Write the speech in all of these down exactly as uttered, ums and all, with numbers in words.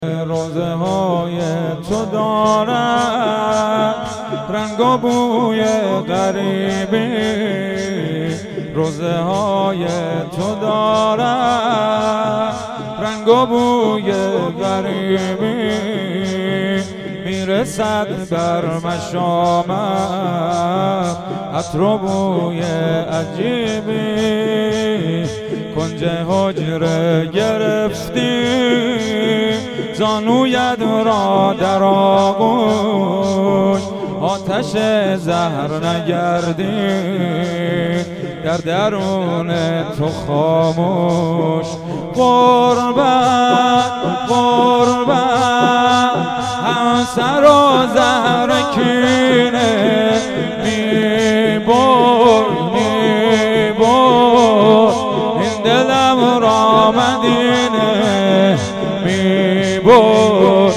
روزه های تو دارد رنگ و بوی غریبی، روزه های تو دارد رنگ و بوی غریبی، میرسد بر مشامم عطر و بوی عجیبی، کنج حجره گرفتی زانویت را در آغوش، آتش زهر نگردی در درون تو خاموش. قربت قربت همسر و زهر کینه میبر میبر این دلم را مدینه میبر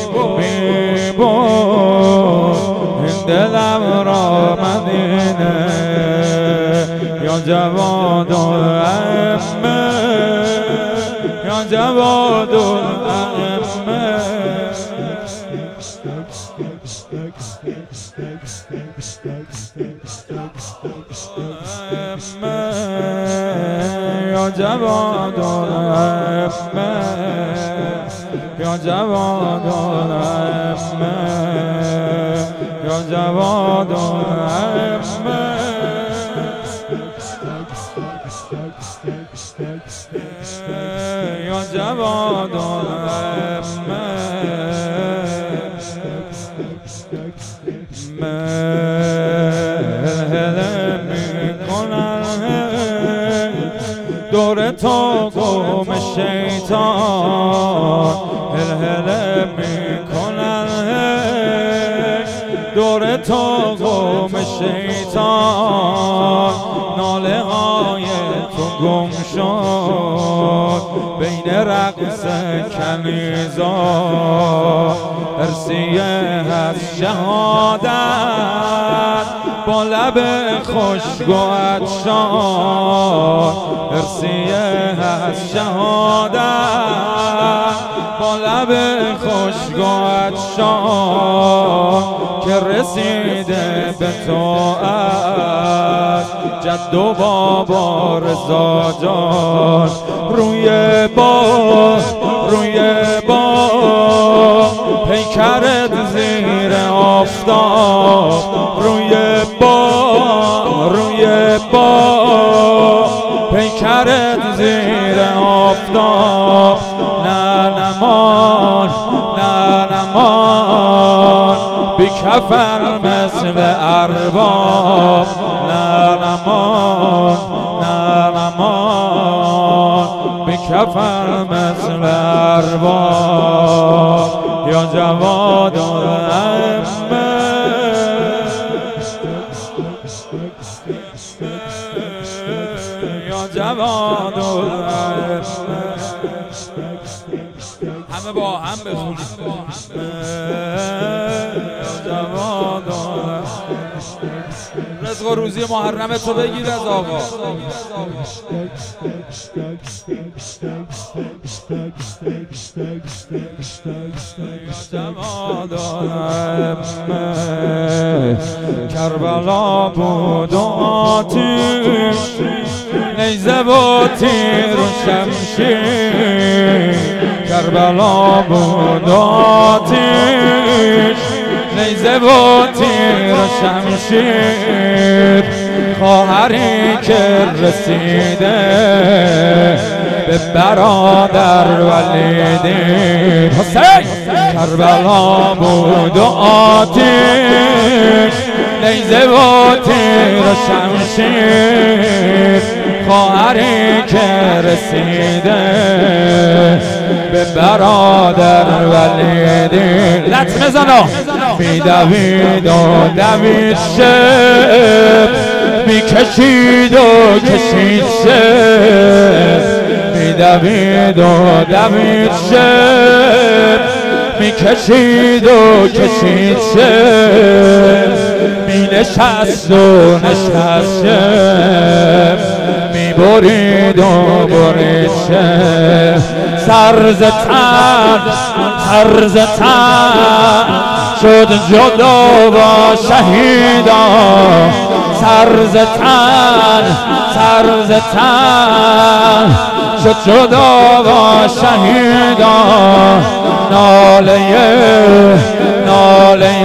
میبر این دلم را مدینه. یا جواد الائمه یا جواد الائمه یا جواد الائمه یا جواد الائمه یا جواد الائمه یا جواد الائمه مهله میکنن دور تو قوم شیطان، هلهله میکنن دور تو قوم شیطان، ناله های تو گم شد بین رقص کنیزا، ارسیه هست شهادت با لب خشک و عطشان، ارسیه هست شهادت با لب خشک و عطشان، که رسیده به طاعت جد و بابا رضا جان. روی با روی با پیکرت زیر آفتاب، روی با روی با پیکرت زیر آفتاب، نه نمان نه نمان بی کفن مثل ارباب، نه نمان نه نمان بی کفن مثل ارباب. یا جواد الائمه یا جواد الائمه همه با هم بخونیم. یا جواد الائمه رزق و روزی محرم تو بگیر از آقا. جواد الائمه کربلا بود و آتش، نیزه و تیر و شمشیر، کربلا بود و آتش، نیزه و تیر و شمشیر، خواهری که رسیده به برادر ولیدین حسین، کربلا بود و آتش، نیزه و تیر و شمشیر، خواهری که رسیده به برادر ولیدین. لطمه زنا میدوید و دوید شب، میکشید و کشید شب، میدوید و دوید شب، میکشید و کشید شب، مینشست و نشست شب، میبرید و برید شب، سرز تن سرز تن شد جدا با شهیدان سرز تن سرز تن شد جدا با شهیدان ناله ناله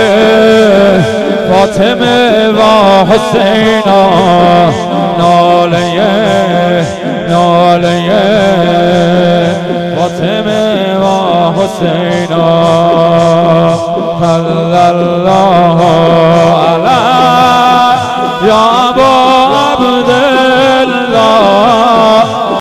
فاطمه و حسینا ناله ناله فاطمه و حسینا صلی الله